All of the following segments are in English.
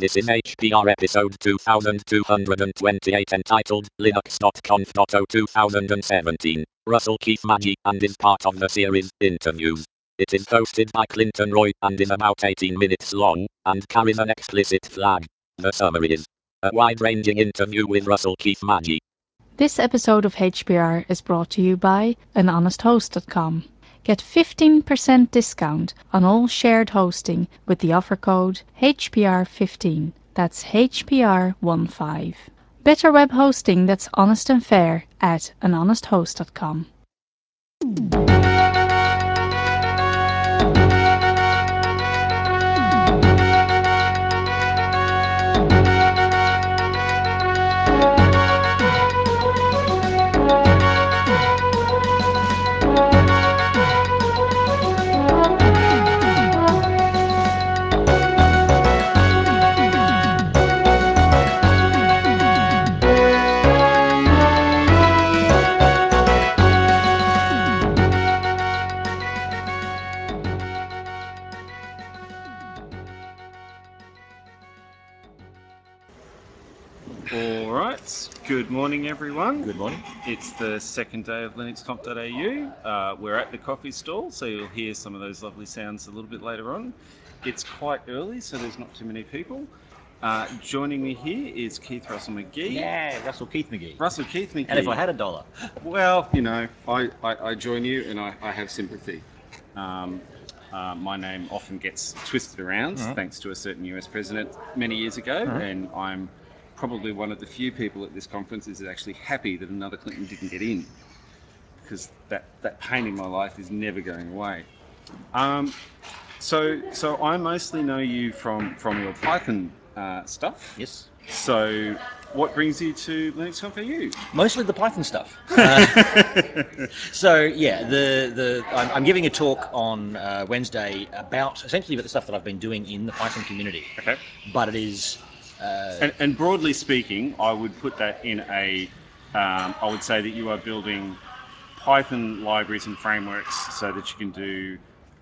This is HPR episode 2228 entitled Linux.conf.au 2017. Russell Keith Magee and is part of the series Interviews. It is hosted by Clinton Roy and is about 18 minutes long and carries an explicit flag. The summary is a wide-ranging interview with Russell Keith Magee. This episode of HPR is brought to you by anhonesthost.com. Get 15% discount on all shared hosting with the offer code HPR15. That's HPR15. Better web hosting that's honest and fair at anhonesthost.com. All right. Good morning, everyone. Good morning. It's the second day of linuxconf.au. We're at the coffee stall, so you'll hear some of those lovely sounds a little bit later on. It's quite early, so there's not too many people. Joining me here is Keith Russell McGee. Yeah, Russell Keith McGee. Russell Keith McGee. And if I had $1. Well, you know, I join you and I have sympathy. My name often gets twisted around thanks to a certain US president many years ago, and I'm probably one of the few people at this conference is actually happy that another Clinton didn't get in, because that pain in my life is never going away. So I mostly know you from your Python stuff. Yes. So what brings you to LinuxConf.au? Mostly the Python stuff. So yeah, I'm giving a talk on Wednesday essentially about the stuff that I've been doing in the Python community. Okay. But it is. And broadly speaking, I would put that in I would say that you are building Python libraries and frameworks so that you can do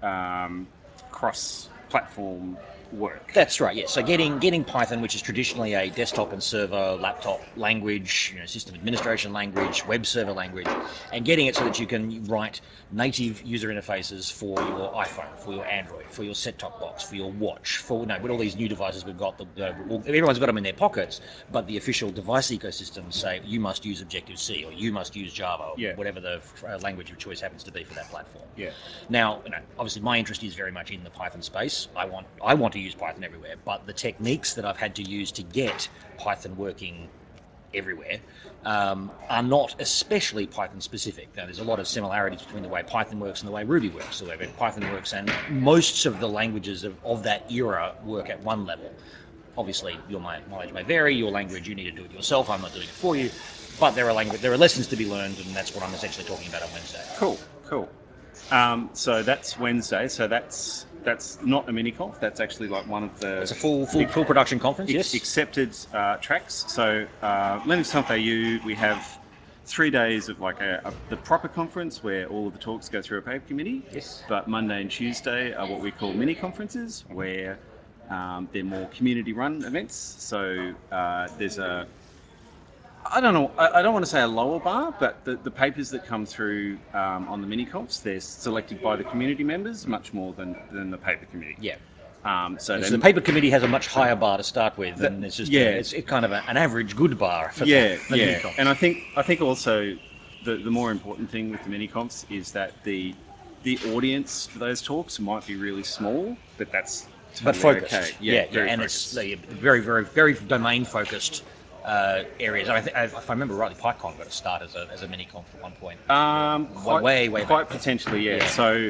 cross-platform work. That's right. Yeah. So getting Python, which is traditionally a desktop and server, laptop language, system administration language, web server language, and getting it so that you can write native user interfaces for your iPhone, for your Android, for your set-top box, for your watch, for with all these new devices we've got. Everyone's got them in their pockets, but the official device ecosystems say you must use Objective-C or you must use Java, or whatever the language of choice happens to be for that platform. Yeah. Now, obviously, my interest is very much in the Python space. I want to use Python everywhere, but the techniques that I've had to use to get Python working everywhere are not especially Python specific. Now, there's a lot of similarities between the way Python works and the way Ruby works, the way Python works, and most of the languages of that era work at one level. Obviously, your knowledge may vary. Your language, you need to do it yourself. I'm not doing it for you, but there are lessons to be learned, and that's what I'm essentially talking about on Wednesday. Cool. So that's Wednesday. So that's not a mini conf. That's actually like one of the. It's a full production conference. Yes. Accepted tracks. So LinuxConf.au, we have 3 days of like the proper conference where all of the talks go through a paper committee. Yes. But Monday and Tuesday are what we call mini conferences, where they're more community-run events. So there's I don't know. I don't want to say a lower bar, but the papers that come through on the mini confs, they're selected by the community members much more than the paper committee. Yeah. So the paper committee has a much higher bar to start with, and it's just it's kind of an average good bar for the mini confs. And I think also the more important thing with the mini confs is that the audience for those talks might be really small, but that's totally focused. Okay. And focused. It's very, very, very domain focused areas. If I remember rightly, PyCon got a start as a mini conf at one point. Way quite back. Potentially, yeah.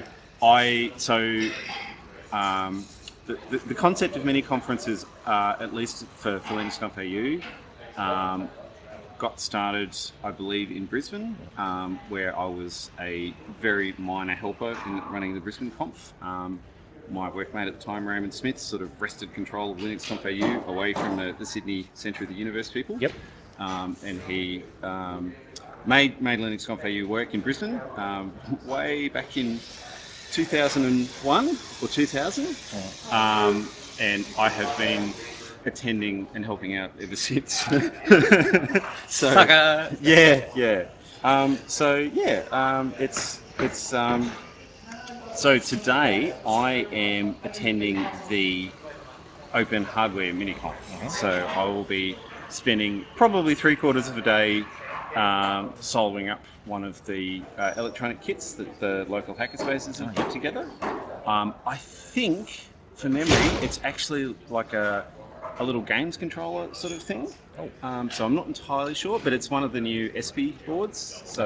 The concept of mini conferences, at least for LinuxConf.au, got started, I believe, in Brisbane, where I was a very minor helper in running the Brisbane conf. My workmate at the time, Raymond Smith, sort of wrested control of LinuxConf.au away from the Sydney Centre of the Universe people. Yep. And he made LinuxConf.au work in Brisbane way back in 2001 or 2000. And I have been attending and helping out ever since. So Sucker. yeah. So today I am attending the Open Hardware Miniconf. So I will be spending probably 3/4 of a day soldering up one of the electronic kits that the local hackerspaces have put together. I think, from memory, it's actually like a little games controller sort of thing. So I'm not entirely sure, but it's one of the new ESPI boards. So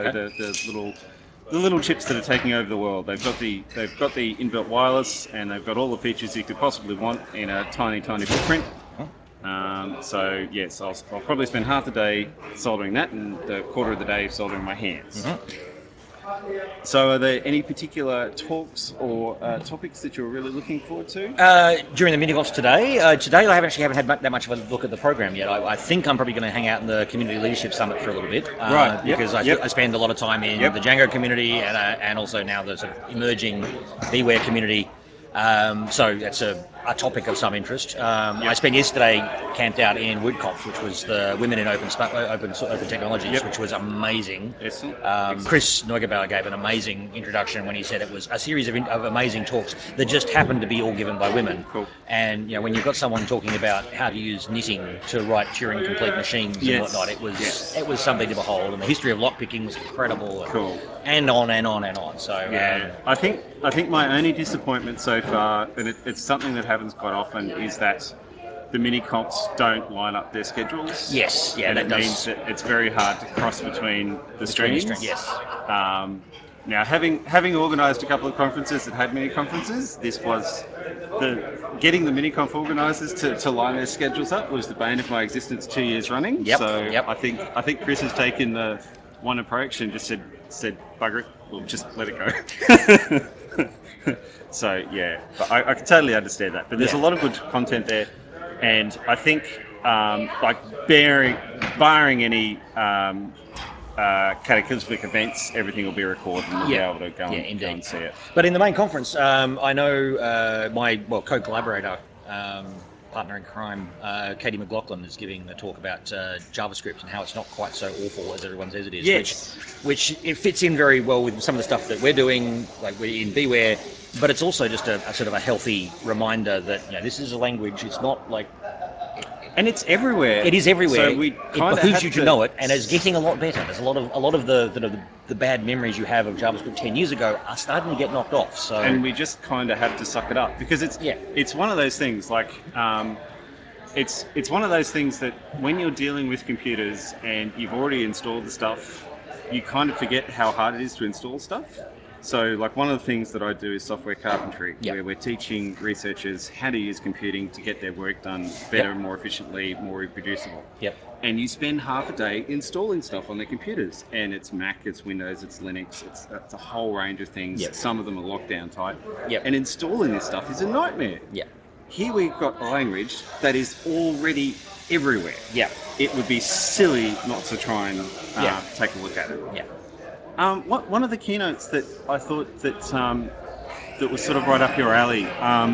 the little chips that are taking over the world. They've got the inbuilt wireless, and they've got all the features you could possibly want in a tiny footprint. So yes, I'll probably spend half the day soldering that, and the 1/4 of the day soldering my hands. So are there any particular talks or topics that you're really looking forward to? During the mini-golfs today, I haven't had that much of a look at the program yet. I think I'm probably going to hang out in the Community Leadership Summit for a little bit, Right. Because I spend a lot of time in the Django community and also now the sort of emerging Beware community. So that's a topic of some interest. I spent yesterday camped out in WoodConf, which was the Women in Open Technologies, which was amazing. Excellent. Chris Neugebauer gave an amazing introduction when he said it was a series of amazing talks that just happened to be all given by women. Cool. And when you've got someone talking about how to use knitting to write Turing-complete machines and whatnot, it was something to behold. And the history of lockpicking was incredible. Cool. And on and on and on. So I think my only disappointment so far, and it's something that happens quite often, is that the mini comps don't line up their schedules. Yes, yeah, and that it does. means that it's very hard to cross between the streams. Yes. Now, having organised a couple of conferences that had mini conferences, this was getting the mini conf organisers to line their schedules up was the bane of my existence 2 years running. Yep. I think Chris has taken the one approach and just said bugger it, we'll just let it go. So yeah, but I can totally understand that. But there's a lot of good content there, and I think barring any cataclysmic events, everything will be recorded and we'll be able to go and see it. But in the main conference, I know my co-collaborator, partner in crime, Katie McLaughlin, is giving a talk about JavaScript and how it's not quite so awful as everyone says it is. Yes. Which it fits in very well with some of the stuff that we're doing, like we're in Beware. But it's also just a sort of a healthy reminder that this is a language. It's not like. And it's everywhere. It is everywhere. So it behooves you to know it, and it's getting a lot better. There's a lot of the bad memories you have of JavaScript 10 years ago are starting to get knocked off. So and we just kind of have to suck it up because it's one of those things like it's one of those things that when you're dealing with computers and you've already installed the stuff, you kind of forget how hard it is to install stuff. So, like, one of the things that I do is software carpentry, where we're teaching researchers how to use computing to get their work done better, more efficiently, more reproducible. And you spend half a day installing stuff on their computers. And it's Mac, it's Windows, it's Linux, it's a whole range of things. Some of them are lockdown type. And installing this stuff is a nightmare. Here we've got a language that is already everywhere. It would be silly not to try and take a look at it. One of the keynotes that I thought that was sort of right up your alley.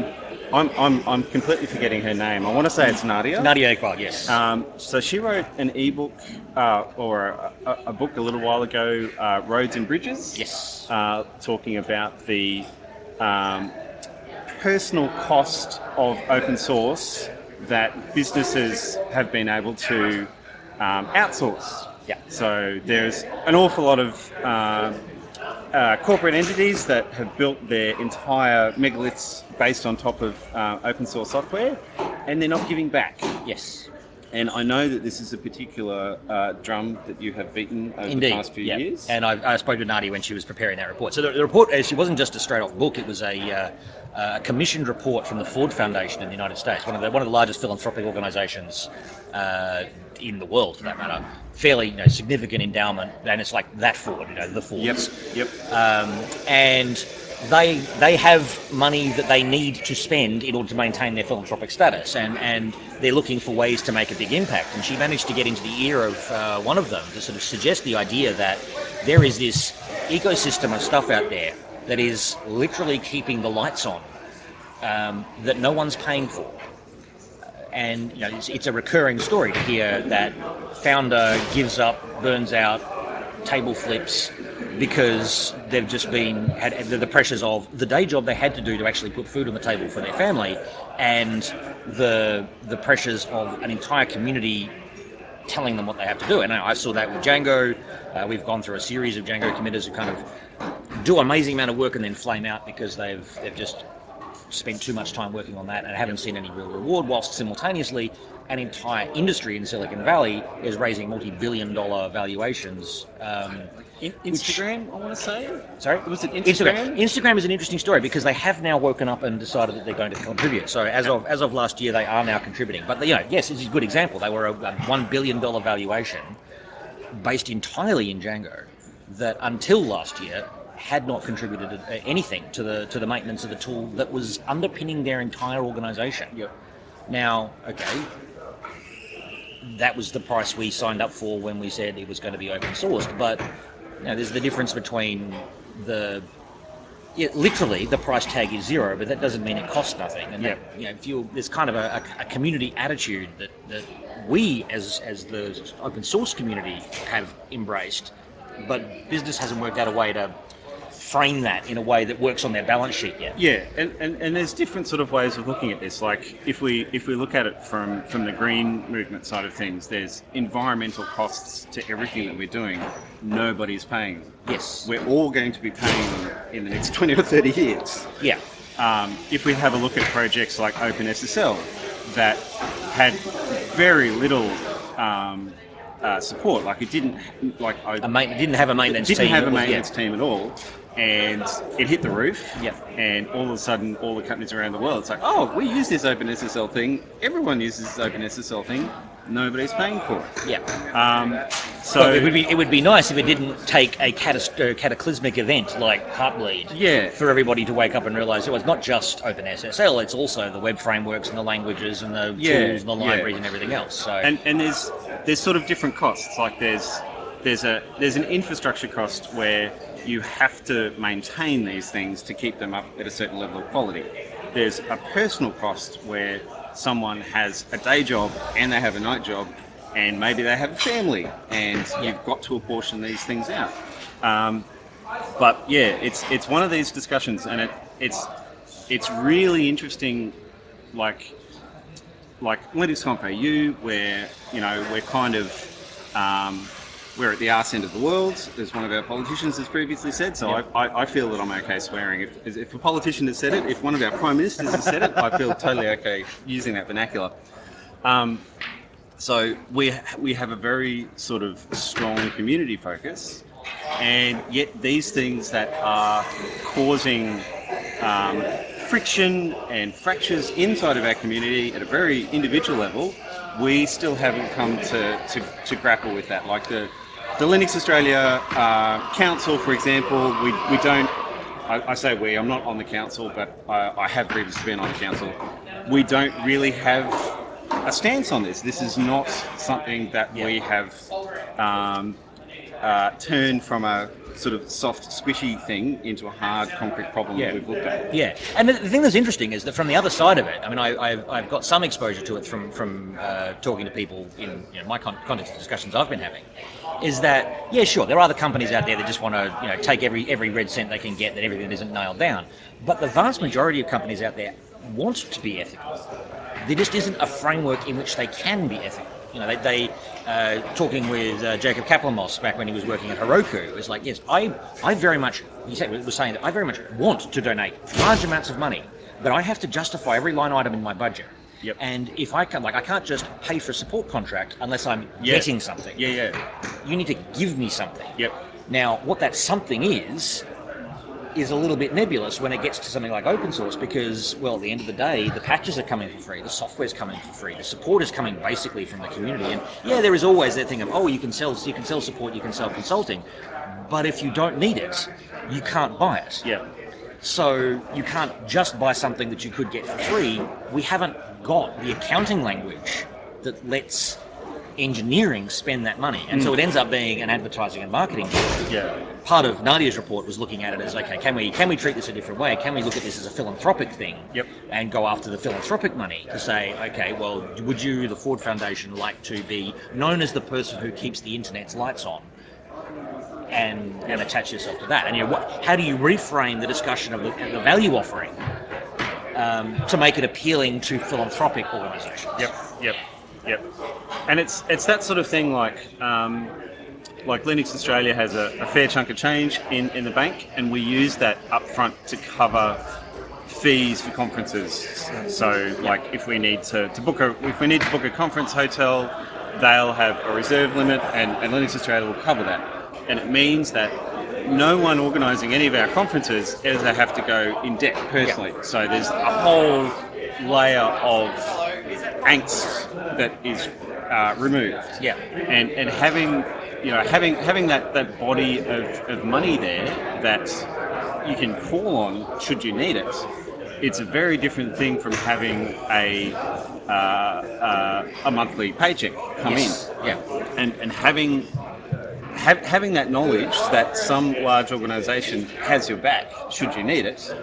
I'm completely forgetting her name. I want to say it's Nadia. Nadia Iqbal, yes. So she wrote an ebook or a book a little while ago, Roads and Bridges. Yes. Talking about the personal cost of open source that businesses have been able to outsource. So there's an awful lot of corporate entities that have built their entire megaliths based on top of open source software, and they're not giving back. Yes. And I know that this is a particular drum that you have beaten over the past few years. And I spoke to Nadia when she was preparing that report. So the report actually wasn't just a straight-off book. It was a commissioned report from the Ford Foundation in the United States, one of the largest philanthropic organisations in the world, for that matter. Fairly significant endowment, and it's like that Ford, the Fords. And they have money that they need to spend in order to maintain their philanthropic status, and they're looking for ways to make a big impact. And she managed to get into the ear of one of them to sort of suggest the idea that there is this ecosystem of stuff out there that is literally keeping the lights on, that no one's paying for. And it's a recurring story to hear that founder gives up, burns out, table flips because they've just had the pressures of the day job they had to do to actually put food on the table for their family, and the pressures of an entire community telling them what they have to do. And I saw that with Django. We've gone through a series of Django committers who kind of do an amazing amount of work and then flame out because they've just spent too much time working on that and haven't seen any real reward, whilst simultaneously an entire industry in Silicon Valley is raising multi-billion-dollar valuations. Instagram, I want to say. Sorry? Was it Instagram? Instagram is an interesting story because they have now woken up and decided that they're going to contribute. So as of last year, they are now contributing. But yes, it's a good example. They were a $1 billion valuation based entirely in Django that until last year had not contributed anything to the maintenance of the tool that was underpinning their entire organization. Yep. Now, okay, that was the price we signed up for when we said it was going to be open sourced, but there's the difference between literally the price tag is zero, but that doesn't mean it costs nothing. And there's kind of a community attitude that we as the open source community have embraced, but business hasn't worked out a way to frame that in a way that works on their balance sheet yet. Yeah, and there's different sort of ways of looking at this. Like if we look at it from the green movement side of things, there's environmental costs to everything that we're doing. Nobody's paying them. Yes. We're all going to be paying them in the next 20 or 30 years. Yeah. If we have a look at projects like OpenSSL that had very little support, like it didn't didn't have a maintenance team. Didn't have a maintenance team at all. And it hit the roof, and all of a sudden, all the companies around the world, it's like, oh, we use this OpenSSL thing. Everyone uses this OpenSSL thing. Nobody's paying for it. Yeah. So well, it would be nice if it didn't take a cataclysmic event like Heartbleed for everybody to wake up and realise it was not just OpenSSL. It's also the web frameworks and the languages and the tools and the libraries and everything else. So and there's sort of different costs. Like there's an infrastructure cost where you have to maintain these things to keep them up at a certain level of quality. There's a personal cost where someone has a day job and they have a night job and maybe they have a family and you've got to apportion these things out. But yeah, it's one of these discussions, and it's really interesting, like Linux.conf.au, where we're kind of we're at the arse end of the world, as one of our politicians has previously said. So I feel that I'm okay swearing. If a politician has said it, if one of our prime ministers has said it, I feel totally okay using that vernacular. So we have a very sort of strong community focus, and yet these things that are causing friction and fractures inside of our community at a very individual level, we still haven't come to grapple with that. Like the Linux Australia Council, for example, we don't. I say we. I'm not on the council, but I have previously been on the council. We don't really have a stance on this. This is not something that we have turned from a sort of soft, squishy thing into a hard, concrete problem that we've looked at. Yeah, and the thing that's interesting is that from the other side of it, I mean, I've got some exposure to it from talking to people in my context of discussions I've been having, is that, yeah, sure, there are other companies out there that just want to take every red cent they can get, that everything isn't nailed down. But the vast majority of companies out there want to be ethical. There just isn't a framework in which they can be ethical. They talking with Jacob Kaplan-Moss back when he was working at Heroku, is like, yes, I very much, was saying that I very much want to donate large amounts of money, but I have to justify every line item in my budget. Yep. And if I can, I can't just pay for a support contract unless I'm getting something. Yeah. You need to give me something. Yep. Now, what that something is a little bit nebulous when it gets to something like open source, because, well, at the end of the day, the patches are coming for free, the software's coming for free, the support is coming basically from the community. And yeah, there is always that thing of, you can sell support, you can sell consulting, but if you don't need it, you can't buy it. Yeah. So you can't just buy something that you could get for free. We haven't got the accounting language that lets engineering spend that money? And so it ends up being an advertising and marketing deal. Yeah. Part of Nadia's report was looking at it as, okay, can we treat this a different way? Can we look at this as a philanthropic thing? Yep. And go after the philanthropic money to say, okay, well, would you, the Ford Foundation, like to be known as the person who keeps the internet's lights on? And attach yourself to that. And how do you reframe the discussion of the value offering to make it appealing to philanthropic organisations? Yep. And it's that sort of thing like Linux Australia has a fair chunk of change in the bank, and we use that upfront to cover fees for conferences. So like if we need to book a conference hotel, they'll have a reserve limit, and Linux Australia will cover that. And it means that no one organising any of our conferences ever have to go in debt personally. Yeah. So there's a whole layer of angst that is removed. Yeah. And having that body of money there that you can call on should you need it. It's a very different thing from having a monthly paycheck come in. Yeah. And having that knowledge that some large organisation has your back should you need it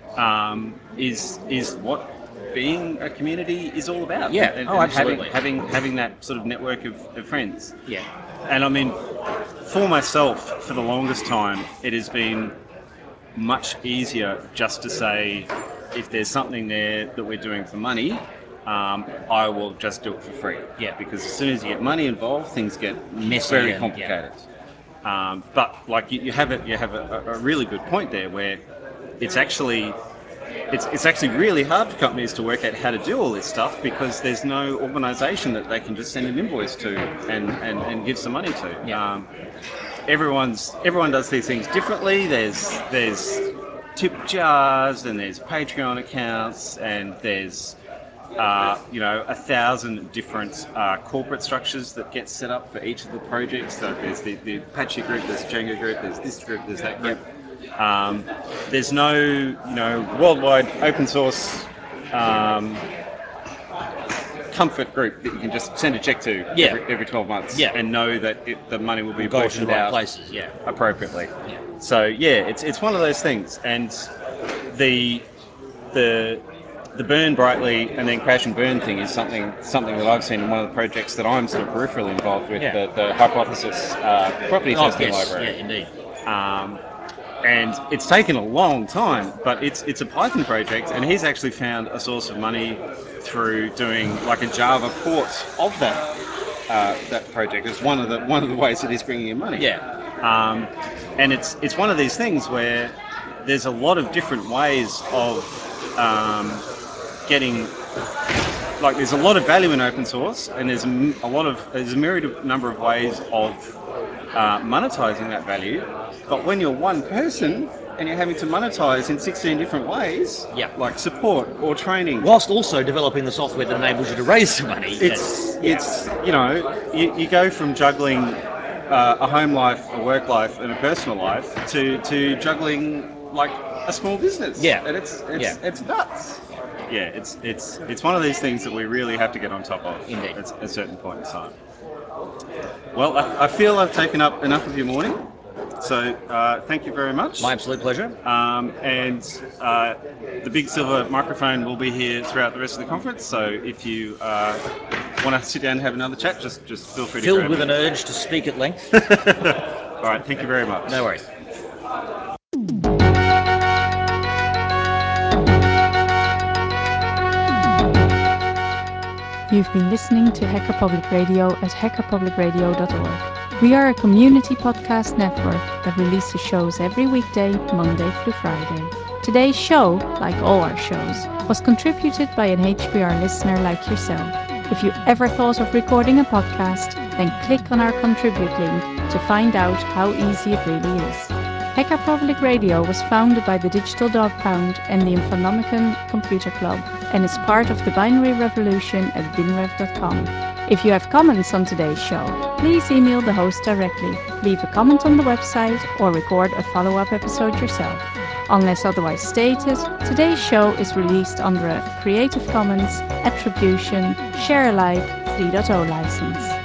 is what being a community is all about. Yeah. And absolutely. Having that sort of network of friends. Yeah. And I mean, for myself, for the longest time, it has been much easier just to say, if there's something there that we're doing for money, I will just do it for free. Yeah. Because as soon as you get money involved, things get messy, very complicated. Yeah. But like you have a really good point there, where it's actually really hard for companies to work out how to do all this stuff, because there's no organisation that they can just send an invoice to and give some money to. Yeah. Everyone does these things differently. There's tip jars, and there's Patreon accounts, and there's 1,000 different corporate structures that get set up for each of the projects. So there's the Apache group, there's Django group, there's this group, there's that group. There's no worldwide open source comfort group that you can just send a check to every 12 months and know that the money will be go to the right out places appropriately. Yeah. So it's one of those things, and the burn brightly and then crash and burn thing is something that I've seen in one of the projects that I'm sort of peripherally involved with, the Hypothesis property testing library. Yeah, indeed. And it's taken a long time, but it's a Python project, and he's actually found a source of money through doing like a Java port of that project. It's one of the ways that he's bringing in money. Yeah. And it's one of these things where there's a lot of different ways of getting, like, there's a lot of value in open source, and there's a myriad number of ways of monetizing that value. But when you're one person and you're having to monetize in 16 different ways, like support or training, whilst also developing the software that enables you to raise some money, you go from juggling a home life, a work life, and a personal life to juggling like a small business. Yeah, and it's nuts. Yeah, it's one of these things that we really have to get on top of. Indeed. At a certain point in time. Well, I feel I've taken up enough of your morning, so thank you very much. My absolute pleasure. And the big silver microphone will be here throughout the rest of the conference, so if you want to sit down and have another chat, just feel free to Filled with an urge to speak at length. All right, thank you very much. No worries. You've been listening to Hacker Public Radio at hackerpublicradio.org. We are a community podcast network that releases shows every weekday, Monday through Friday. Today's show, like all our shows, was contributed by an HPR listener like yourself. If you ever thought of recording a podcast, then click on our contribute link to find out how easy it really is. Hacker Public Radio was founded by the Digital Dog Pound and the Infonomicon Computer Club, and is part of the binary revolution at binrev.com. If you have comments on today's show, please email the host directly, leave a comment on the website, or record a follow-up episode yourself. Unless otherwise stated, today's show is released under a Creative Commons Attribution Share Alike 3.0 license.